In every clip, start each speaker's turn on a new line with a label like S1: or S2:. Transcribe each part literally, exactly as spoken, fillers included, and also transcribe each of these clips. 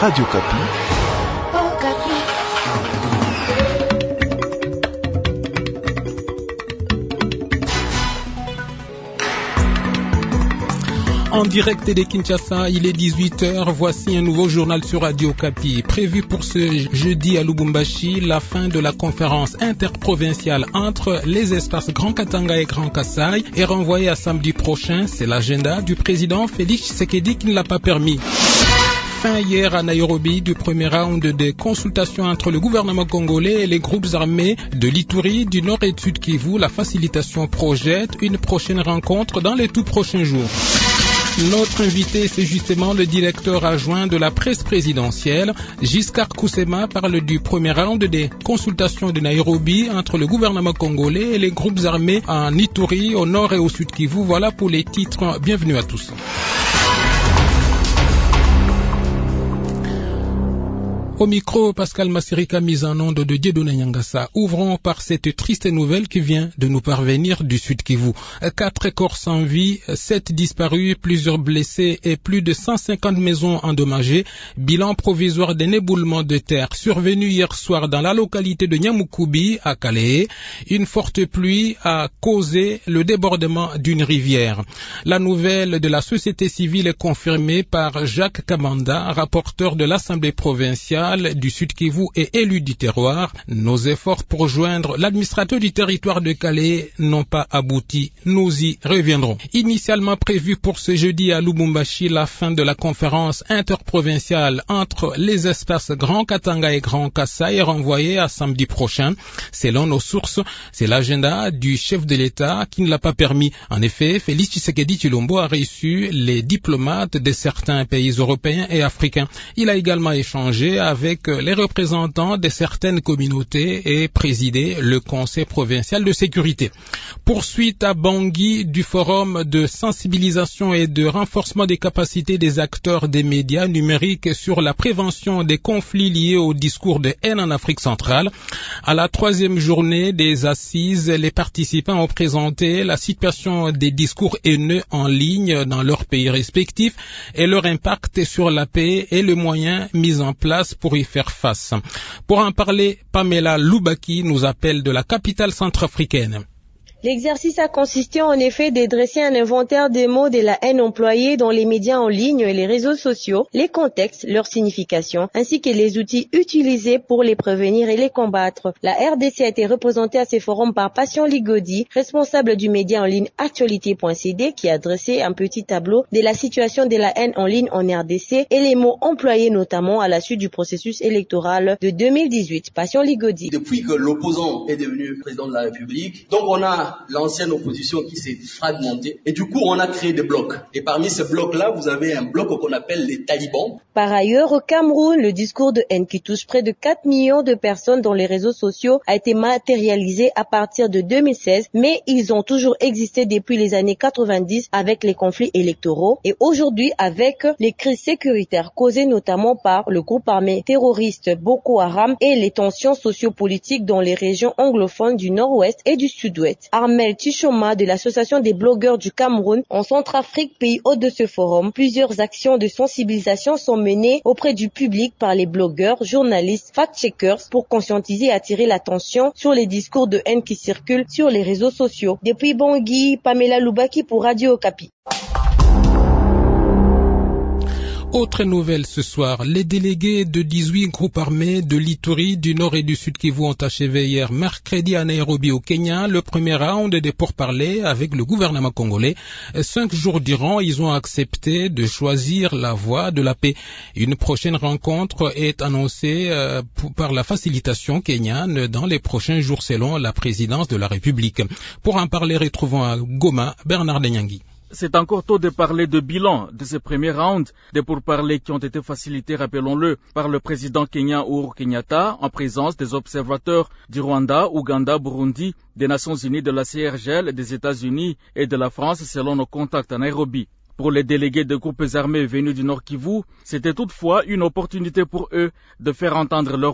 S1: Radio Kapi.
S2: Oh, Kapi.
S3: En direct de Kinshasa, il est dix-huit heures. Voici un nouveau journal sur Radio Kapi. Prévu pour ce jeudi à Lubumbashi, la fin de la conférence interprovinciale entre les espaces Grand Katanga et Grand Kasaï est renvoyée à samedi prochain. C'est l'agenda du président Félix Tshisekedi qui ne l'a pas permis. Fin hier à Nairobi du premier round de consultation entre le gouvernement congolais et les groupes armés de l'Ituri, du Nord et du Sud Kivu. La facilitation projette une prochaine rencontre dans les tout prochains jours. Notre invité, c'est justement le directeur adjoint de la presse présidentielle. Giscard Koussema parle du premier round des consultations de Nairobi entre le gouvernement congolais et les groupes armés en Ituri, au Nord et au Sud Kivu. Voilà pour les titres. Bienvenue à tous. Au micro, Pascal Massirika, mise en onde de Dieudonné Nyangassa. Ouvrons par cette triste nouvelle qui vient de nous parvenir du Sud Kivu. Quatre corps sans vie, sept disparus, plusieurs blessés et plus de cent cinquante maisons endommagées. Bilan provisoire d'un éboulement de terre survenu hier soir dans la localité de Nyamukubi, à Calais. Une forte pluie a causé le débordement d'une rivière. La nouvelle de la société civile est confirmée par Jacques Kamanda, rapporteur de l'Assemblée provinciale du Sud Kivu et élu du terroir. Nos efforts pour joindre l'administrateur du territoire de Calais n'ont pas abouti. Nous y reviendrons. Initialement prévu pour ce jeudi à Lubumbashi, la fin de la conférence interprovinciale entre les espaces Grand Katanga et Grand Kasaï est renvoyée à samedi prochain. Selon nos sources, c'est l'agenda du chef de l'État qui ne l'a pas permis. En effet, Félix Tshisekedi Tshilombo a reçu les diplomates de certains pays européens et africains. Il a également échangé avec avec les représentants de certaines communautés et présider le Conseil provincial de sécurité. Poursuite à Bangui du forum de sensibilisation et de renforcement des capacités des acteurs des médias numériques sur la prévention des conflits liés au discours de haine en Afrique centrale. À la troisième journée des assises, les participants ont présenté la situation des discours haineux en ligne dans leurs pays respectifs et leur impact sur la paix et les moyens mis en place pour y faire face. Pour en parler, Pamela Lubaki nous appelle de la capitale centrafricaine.
S4: L'exercice a consisté en effet de dresser un inventaire des mots de la haine employés dans les médias en ligne et les réseaux sociaux, les contextes, leur signification, ainsi que les outils utilisés pour les prévenir et les combattre. La R D C a été représentée à ces forums par Passion Ligodi, responsable du média en ligne actualité point c d, qui a dressé un petit tableau de la situation de la haine en ligne en R D C et les mots employés notamment à la suite du processus électoral de deux mille dix-huit. Passion Ligodi.
S5: Depuis que l'opposant est devenu président de la République, donc on a l'ancienne opposition qui s'est fragmentée et du coup on a créé des blocs. Et parmi ces blocs-là, vous avez un bloc qu'on appelle les talibans.
S4: Par ailleurs, au Cameroun, le discours de haine qui touche près de quatre millions de personnes dans les réseaux sociaux a été matérialisé à partir de deux mille seize, mais ils ont toujours existé depuis les années quatre-vingt-dix avec les conflits électoraux et aujourd'hui avec les crises sécuritaires causées notamment par le groupe armé terroriste Boko Haram et les tensions sociopolitiques dans les régions anglophones du Nord-Ouest et du Sud-Ouest. Armel Tichoma de l'association des blogueurs du Cameroun en Centrafrique, pays hôte de ce forum. Plusieurs actions de sensibilisation sont menées auprès du public par les blogueurs, journalistes, fact-checkers pour conscientiser et attirer l'attention sur les discours de haine qui circulent sur les réseaux sociaux. Depuis Bangui, Pamela Lubaki pour Radio Okapi.
S3: Autre nouvelle ce soir, les délégués de dix-huit groupes armés de l'Ituri, du Nord et du Sud Kivu ont achevé hier mercredi à Nairobi au Kenya le premier round des pourparlers avec le gouvernement congolais. Cinq jours durant, ils ont accepté de choisir la voie de la paix. Une prochaine rencontre est annoncée euh, par la facilitation kenyane dans les prochains jours selon la présidence de la République. Pour en parler, retrouvons à Goma Bernard Denyangui.
S6: C'est encore tôt de parler de bilan de ce premier round, des pourparlers qui ont été facilités, rappelons-le, par le président kenyan Uhuru Kenyatta, en présence des observateurs du Rwanda, Ouganda, Burundi, des Nations Unies, de la C R G L, des États-Unis et de la France, selon nos contacts à Nairobi. Pour les délégués de groupes armés venus du Nord Kivu, c'était toutefois une opportunité pour eux de faire entendre leur voix.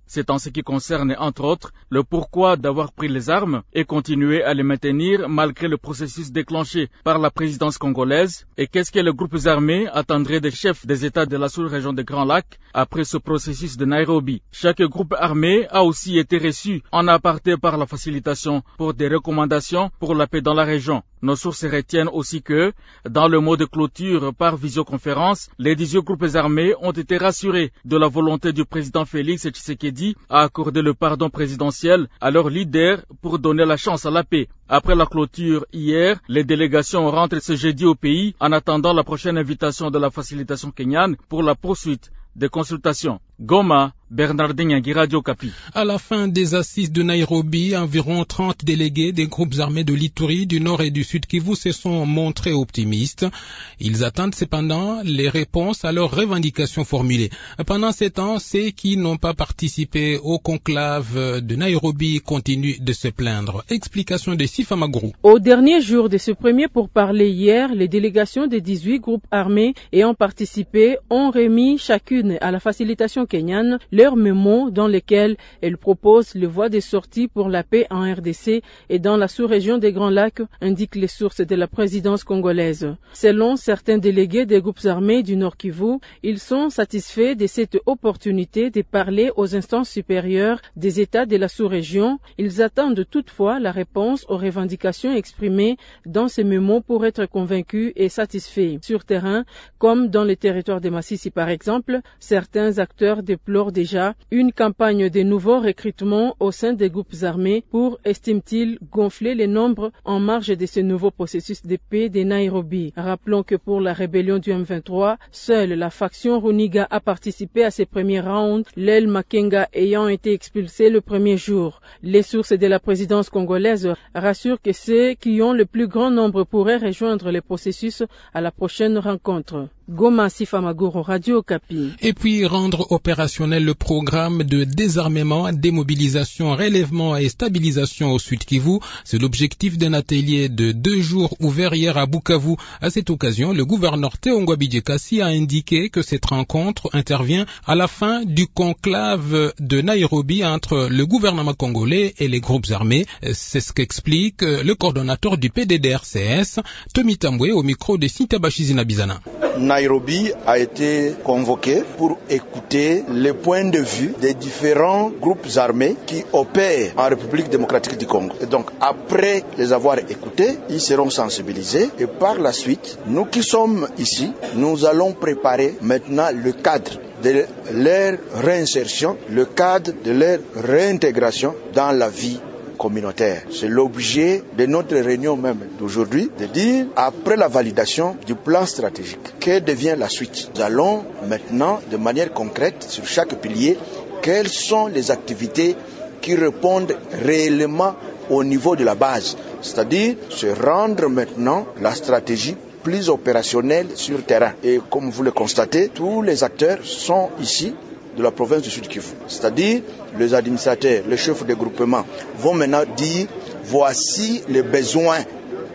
S6: C'est en ce qui concerne, entre autres, le pourquoi d'avoir pris les armes et continuer à les maintenir malgré le processus déclenché par la présidence congolaise et qu'est-ce que les groupes armés attendraient des chefs des États de la sous-région des Grands Lacs après ce processus de Nairobi. Chaque groupe armé a aussi été reçu en aparté par la facilitation pour des recommandations pour la paix dans la région. Nos sources retiennent aussi que, dans le mot de clôture par visioconférence, les dix-huit groupes armés ont été rassurés de la volonté du président Félix Tshisekedi à accorder le pardon présidentiel à leurs leaders pour donner la chance à la paix. Après la clôture hier, les délégations rentrent ce jeudi au pays en attendant la prochaine invitation de la facilitation kenyane pour la poursuite des consultations. Goma, Bernardin Yangui, Radio Kapi.
S3: À la fin des assises de Nairobi, environ trente délégués des groupes armés de l'Ituri, du Nord et du Sud Kivu se sont montrés optimistes. Ils attendent cependant les réponses à leurs revendications formulées. Pendant ces temps, ceux qui n'ont pas participé au conclave de Nairobi continuent de se plaindre. Explication de Sifa Magourou.
S1: Au dernier jour de ce premier pourparler hier, les délégations des dix-huit groupes armés ayant participé ont remis chacune à la facilitation kenyane leur mémo dans lesquels elle propose les voies de sortie pour la paix en R D C et dans la sous-région des Grands Lacs, indiquent les sources de la présidence congolaise. Selon certains délégués des groupes armés du Nord Kivu, ils sont satisfaits de cette opportunité de parler aux instances supérieures des États de la sous-région. Ils attendent toutefois la réponse aux revendications exprimées dans ces mémos pour être convaincus et satisfaits. Sur terrain, comme dans les territoires de Massissi par exemple, certains acteurs déplorent déjà une campagne de nouveaux recrutements au sein des groupes armés pour, estiment-ils, gonfler les nombres en marge de ce nouveau processus de paix de Nairobi. Rappelons que pour la rébellion du M vingt-trois, seule la faction Runiga a participé à ces premiers rounds, l'aile Makenga ayant été expulsée le premier jour. Les sources de la présidence congolaise rassurent que ceux qui ont le plus grand nombre pourraient rejoindre le processus à la prochaine rencontre. Goma, Sifa Magourou, Radio Kapi.
S3: Et puis rendre opérationnel le programme de désarmement, démobilisation, relèvement et stabilisation au Sud Kivu. C'est l'objectif d'un atelier de deux jours ouvert hier à Bukavu. À cette occasion, le gouverneur Théongwa Bidjekasi a indiqué que cette rencontre intervient à la fin du conclave de Nairobi entre le gouvernement congolais et les groupes armés. C'est ce qu'explique le coordonnateur du P D D R C S, Tommy Tambwe, au micro de Sintabashi Zinabizana.
S7: Nairobi a été convoqué pour écouter les points de vue des différents groupes armés qui opèrent en République démocratique du Congo. Et donc, après les avoir écoutés, ils seront sensibilisés et par la suite, nous qui sommes ici, nous allons préparer maintenant le cadre de leur réinsertion, le cadre de leur réintégration dans la vie communautaire. C'est l'objet de notre réunion même d'aujourd'hui, de dire, après la validation du plan stratégique, que devient la suite. Nous allons maintenant, de manière concrète, sur chaque pilier, quelles sont les activités qui répondent réellement au niveau de la base, c'est-à-dire se rendre maintenant la stratégie plus opérationnelle sur terrain. Et comme vous le constatez, tous les acteurs sont ici de la province du Sud Kivu. C'est-à-dire, les administrateurs, les chefs de groupement vont maintenant dire, voici les besoins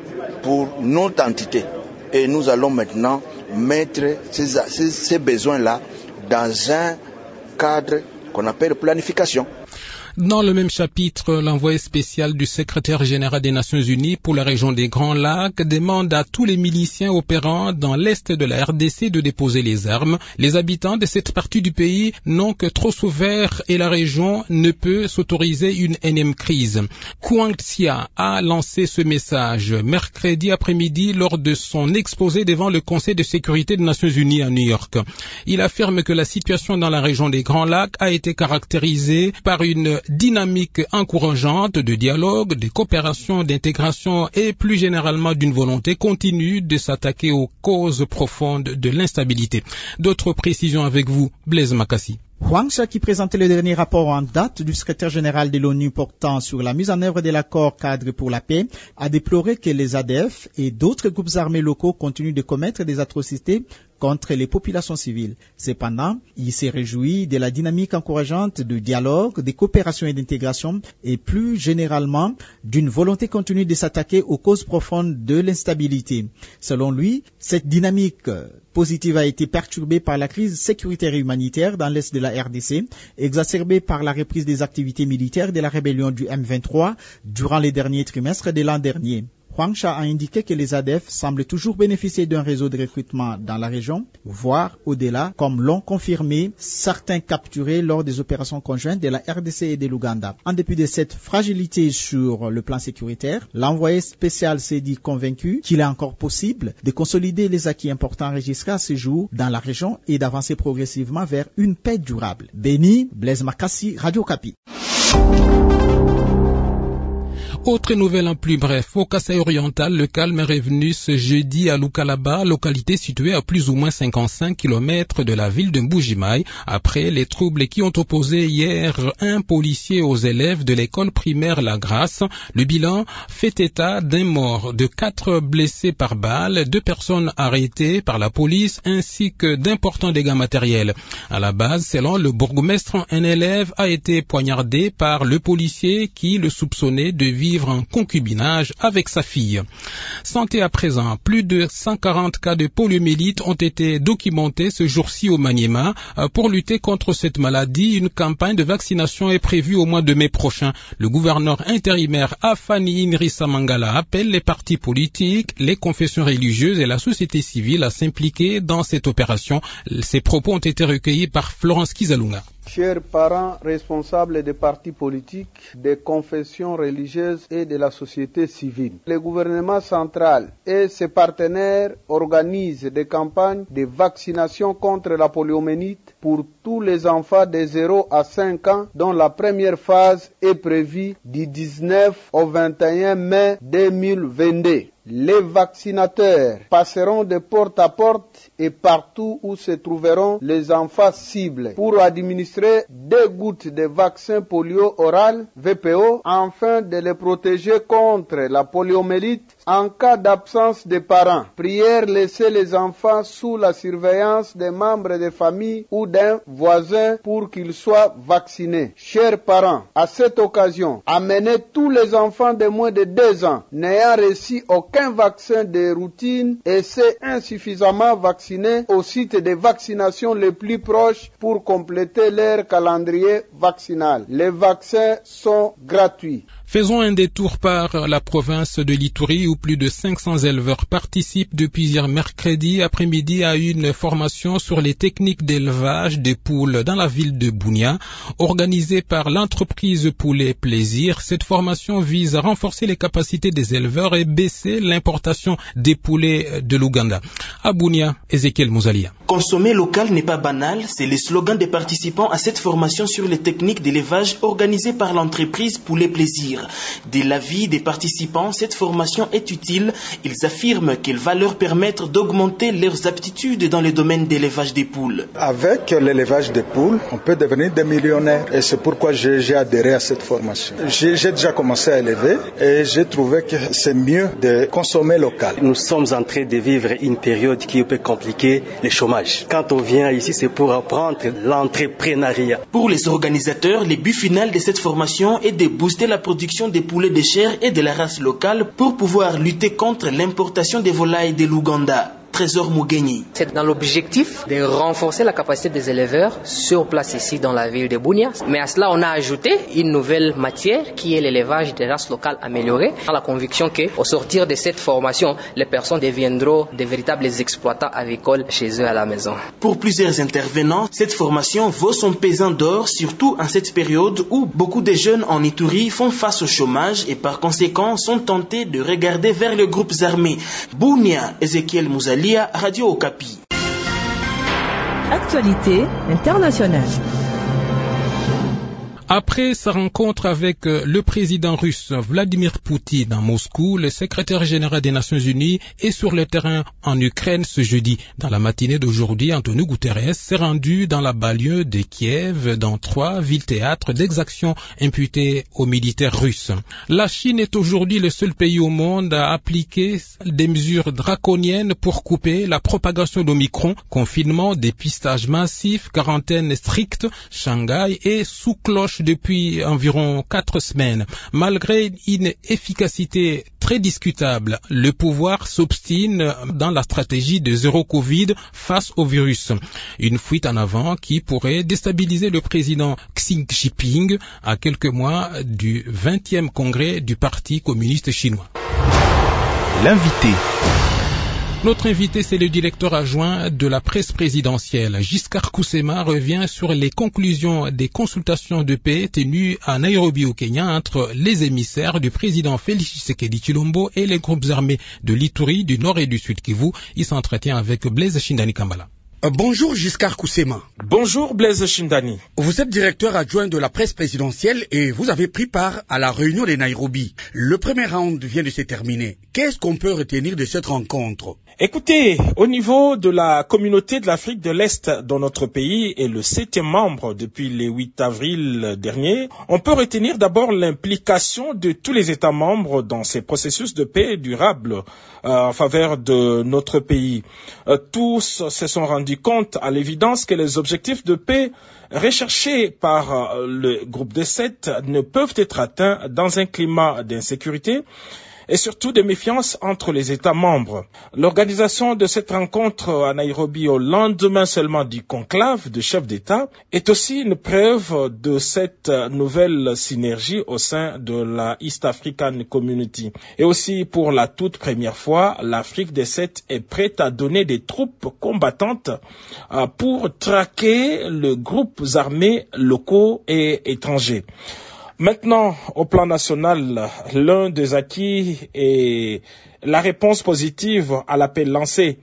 S7: pour notre entité. Et nous allons maintenant mettre ces, ces, ces besoins-là dans un cadre qu'on appelle planification.
S3: Dans le même chapitre, l'envoyé spécial du secrétaire général des Nations Unies pour la région des Grands Lacs demande à tous les miliciens opérant dans l'est de la R D C de déposer les armes. Les habitants de cette partie du pays n'ont que trop souffert et la région ne peut s'autoriser une énième crise. Kwang Xia a lancé ce message mercredi après-midi lors de son exposé devant le Conseil de sécurité des Nations Unies à New York. Il affirme que la situation dans la région des Grands Lacs a été caractérisée par une dynamique encourageante de dialogue, de coopération, d'intégration et plus généralement d'une volonté continue de s'attaquer aux causes profondes de l'instabilité. D'autres précisions avec vous, Blaise Makassi.
S8: Huang Sha, qui présentait le dernier rapport en date du secrétaire général de l'ONU portant sur la mise en œuvre de l'accord cadre pour la paix, a déploré que les A D F et d'autres groupes armés locaux continuent de commettre des atrocités contre les populations civiles. Cependant, il s'est réjoui de la dynamique encourageante de dialogue, de coopération et d'intégration et plus généralement d'une volonté continue de s'attaquer aux causes profondes de l'instabilité. Selon lui, cette dynamique positive a été perturbée par la crise sécuritaire et humanitaire dans l'est de la R D C, exacerbée par la reprise des activités militaires de la rébellion du M vingt-trois durant les derniers trimestres de l'an dernier. Huang Sha a indiqué que les A D F semblent toujours bénéficier d'un réseau de recrutement dans la région, voire au-delà, comme l'ont confirmé certains capturés lors des opérations conjointes de la R D C et de l'Ouganda. En dépit de cette fragilité sur le plan sécuritaire, l'envoyé spécial s'est dit convaincu qu'il est encore possible de consolider les acquis importants enregistrés à ce jour dans la région et d'avancer progressivement vers une paix durable. Béni, Blaise Makassi, Radio Okapi.
S3: Autre nouvelle en plus bref, au Kasaï oriental, le calme est revenu ce jeudi à Lukalaba, localité située à plus ou moins cinquante-cinq kilomètres de la ville de Mbujimaï, après les troubles qui ont opposé hier un policier aux élèves de l'école primaire La Grâce. Le bilan fait état d'un mort, de quatre blessés par balle, deux personnes arrêtées par la police ainsi que d'importants dégâts matériels. À la base, selon le bourgmestre, un élève a été poignardé par le policier qui le soupçonnait de vivre en concubinage avec sa fille. Santé à présent, plus de cent quarante cas de poliomyélite ont été documentés ce jour-ci au Maniema. Pour lutter contre cette maladie, une campagne de vaccination est prévue au mois de mai prochain. Le gouverneur intérimaire Afani Inrissa Mangala appelle les partis politiques, les confessions religieuses et la société civile à s'impliquer dans cette opération. Ces propos ont été recueillis par Florence Kizalunga.
S9: Chers parents responsables des partis politiques, des confessions religieuses et de la société civile, le gouvernement central et ses partenaires organisent des campagnes de vaccination contre la poliomyélite pour tous les enfants de zéro à cinq ans, dont la première phase est prévue du dix-neuf au vingt et un mai deux mille vingt-deux. Les vaccinateurs passeront de porte à porte et partout où se trouveront les enfants cibles pour administrer deux gouttes de vaccin polio oral V P O afin de les protéger contre la poliomyélite en cas d'absence de parents. Prière laisser les enfants sous la surveillance des membres de famille ou d'un voisin pour qu'ils soient vaccinés. Chers parents, à cette occasion, amenez tous les enfants de moins de deux ans n'ayant reçu aucun vaccin de routine et c'est insuffisamment vaccinés au site de vaccination les plus proches pour compléter leur calendrier vaccinal. Les vaccins sont gratuits.
S3: Faisons un détour par la province de l'Ituri où plus de cinq cents éleveurs participent depuis hier mercredi après-midi à une formation sur les techniques d'élevage des poules dans la ville de Bunia, organisée par l'entreprise Poulet Plaisir. Cette formation vise à renforcer les capacités des éleveurs et baisser l'importation des poulets de l'Ouganda. À Bunia, Ezekiel Mouzalia.
S10: Consommer local n'est pas banal, c'est le slogan des participants à cette formation sur les techniques d'élevage organisée par l'entreprise Poulet Plaisir. De l'avis des participants, cette formation est utile. Ils affirment qu'elle va leur permettre d'augmenter leurs aptitudes dans le domaine d'élevage des poules.
S7: Avec l'élevage des poules, on peut devenir des millionnaires et c'est pourquoi j'ai, j'ai adhéré à cette formation. J'ai, j'ai déjà commencé à élever et j'ai trouvé que c'est mieux de consommer local.
S11: Nous sommes en train de vivre une période qui peut compliquer le chômage. Quand on vient ici, c'est pour apprendre l'entrepreneuriat.
S10: Pour les organisateurs, le but final de cette formation est de booster la production des poulets de chair et de la race locale pour pouvoir lutter contre l'importation des volailles de l'Ouganda. Trésor Mugenyi.
S12: C'est dans l'objectif de renforcer la capacité des éleveurs sur place ici dans la ville de Bunia. Mais à cela, on a ajouté une nouvelle matière qui est l'élevage des races locales améliorées, dans la conviction qu'au sortir de cette formation, les personnes deviendront de véritables exploitants avicoles chez eux à la maison.
S10: Pour plusieurs intervenants, cette formation vaut son pesant d'or, surtout en cette période où beaucoup de jeunes en Ituri font face au chômage et par conséquent sont tentés de regarder vers les groupes armés. Bunia, Ezekiel Mouzalia, Radio Okapi.
S13: Actualité internationale.
S3: Après sa rencontre avec le président russe Vladimir Poutine à Moscou, le secrétaire général des Nations Unies est sur le terrain en Ukraine ce jeudi. Dans la matinée d'aujourd'hui, Antonio Guterres s'est rendu dans la banlieue de Kiev, dans trois villes-théâtres d'exactions imputées aux militaires russes. La Chine est aujourd'hui le seul pays au monde à appliquer des mesures draconiennes pour couper la propagation d'Omicron, confinement, dépistage massif, quarantaine stricte, Shanghai est sous cloche depuis environ quatre semaines. Malgré une efficacité très discutable, le pouvoir s'obstine dans la stratégie de zéro Covid face au virus. Une fuite en avant qui pourrait déstabiliser le président Xi Jinping à quelques mois du vingtième congrès du Parti communiste chinois.
S13: L'invité.
S3: Notre invité, c'est le directeur adjoint de la presse présidentielle. Giscard Kusema revient sur les conclusions des consultations de paix tenues à Nairobi au Kenya entre les émissaires du président Félix Tshisekedi Tshilombo et les groupes armés de l'Ituri, du Nord et du Sud Kivu. Il s'entretient avec Blaise Shindani Kambala.
S14: Euh, bonjour Giscard Kusema.
S15: Bonjour Blaise Shindani.
S14: Vous êtes directeur adjoint de la presse présidentielle et vous avez pris part à la réunion de Nairobi. Le premier round vient de se terminer. Qu'est-ce qu'on peut retenir de cette rencontre?
S15: Écoutez, au niveau de la communauté de l'Afrique de l'Est dans notre pays et le septième membre depuis le huit avril dernier, on peut retenir d'abord l'implication de tous les États membres dans ces processus de paix durable euh, en faveur de notre pays. Euh, tous se sont rendus compte à l'évidence que les objectifs de paix recherchés par euh, le groupe des sept ne peuvent être atteints dans un climat d'insécurité et surtout de méfiance entre les États membres. L'organisation de cette rencontre à Nairobi au lendemain seulement du conclave de chefs d'État est aussi une preuve de cette nouvelle synergie au sein de la East African Community. Et aussi, pour la toute première fois, l'Afrique des Sept est prête à donner des troupes combattantes pour traquer les groupes armés locaux et étrangers. Maintenant, au plan national, l'un des acquis est la réponse positive à l'appel lancé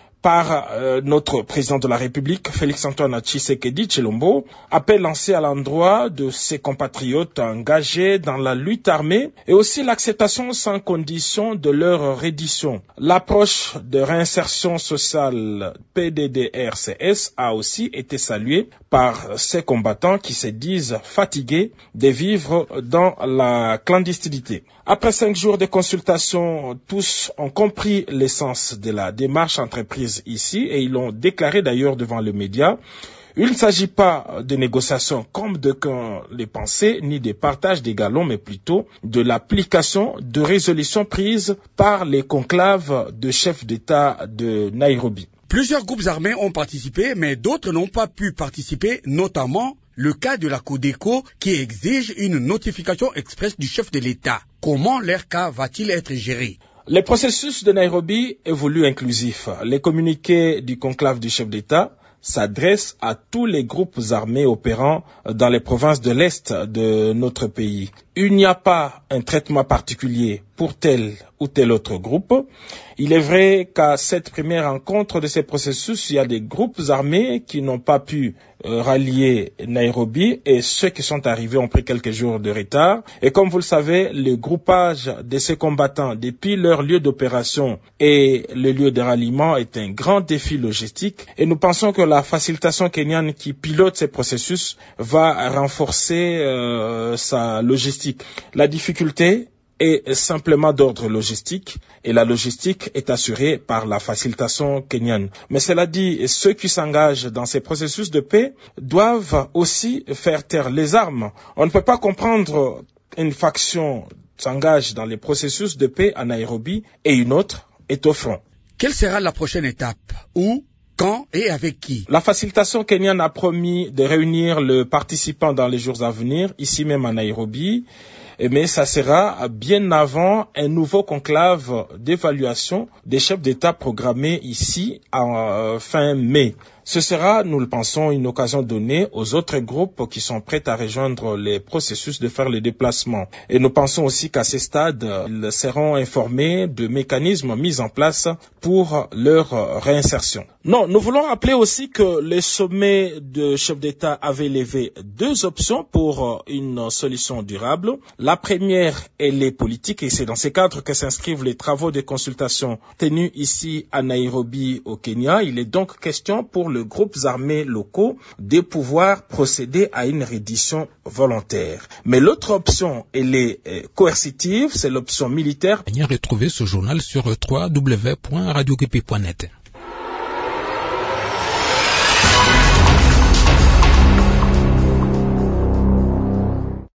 S15: par euh, notre président de la République, Félix-Antoine Tshisekedi Tshilombo, appel lancé à l'endroit de ses compatriotes engagés dans la lutte armée et aussi l'acceptation sans condition de leur reddition. L'approche de réinsertion sociale P D D R C S a aussi été saluée par ces combattants qui se disent fatigués de vivre dans la clandestinité. Après cinq jours de consultation, tous ont compris l'essence de la démarche entreprise ici et ils l'ont déclaré d'ailleurs devant les médias. Il ne s'agit pas de négociations comme de qu'un les pensaient, ni de partage des galons, mais plutôt de l'application de résolutions prises par les conclaves de chefs d'État de Nairobi.
S14: Plusieurs groupes armés ont participé, mais d'autres n'ont pas pu participer, notamment le cas de la Codeco qui exige une notification express du chef de l'État. Comment leur cas va-t-il être géré?
S15: Le processus de Nairobi est voulu inclusif. Les communiqués du conclave du chef d'État s'adressent à tous les groupes armés opérant dans les provinces de l'Est de notre pays. Il n'y a pas un traitement particulier pour tel ou tel autre groupe. Il est vrai qu'à cette première rencontre de ces processus, il y a des groupes armés qui n'ont pas pu euh, rallier Nairobi et ceux qui sont arrivés ont pris quelques jours de retard. Et comme vous le savez, le groupage de ces combattants depuis leur lieu d'opération et le lieu de ralliement est un grand défi logistique. Et nous pensons que la facilitation kenyane qui pilote ces processus va renforcer euh, sa logistique. La difficulté est simplement d'ordre logistique et la logistique est assurée par la facilitation kenyane. Mais cela dit, ceux qui s'engagent dans ces processus de paix doivent aussi faire taire les armes. On ne peut pas comprendre une faction s'engage dans les processus de paix à Nairobi et une autre est au front.
S14: Quelle sera la prochaine étape? Où? Quand et avec qui?
S15: La facilitation kenyane a promis de réunir le participant dans les jours à venir, ici même à Nairobi, mais ça sera bien avant un nouveau conclave d'évaluation des chefs d'État programmé ici en fin mai. Ce sera, nous le pensons, une occasion donnée aux autres groupes qui sont prêts à rejoindre les processus de faire les déplacements. Et nous pensons aussi qu'à ces stades, ils seront informés de mécanismes mis en place pour leur réinsertion. Non, nous voulons rappeler aussi que les sommets de chefs d'État avaient levé deux options pour une solution durable. La première, elle est politique, et c'est dans ces cadres que s'inscrivent les travaux de consultation tenus ici à Nairobi, au Kenya. Il est donc question pour les groupes armés locaux de pouvoir procéder à une reddition volontaire. Mais l'autre option, elle est euh, coercitive, c'est l'option militaire.
S3: Retrouvez ce journal sur w w w point radio k p point net.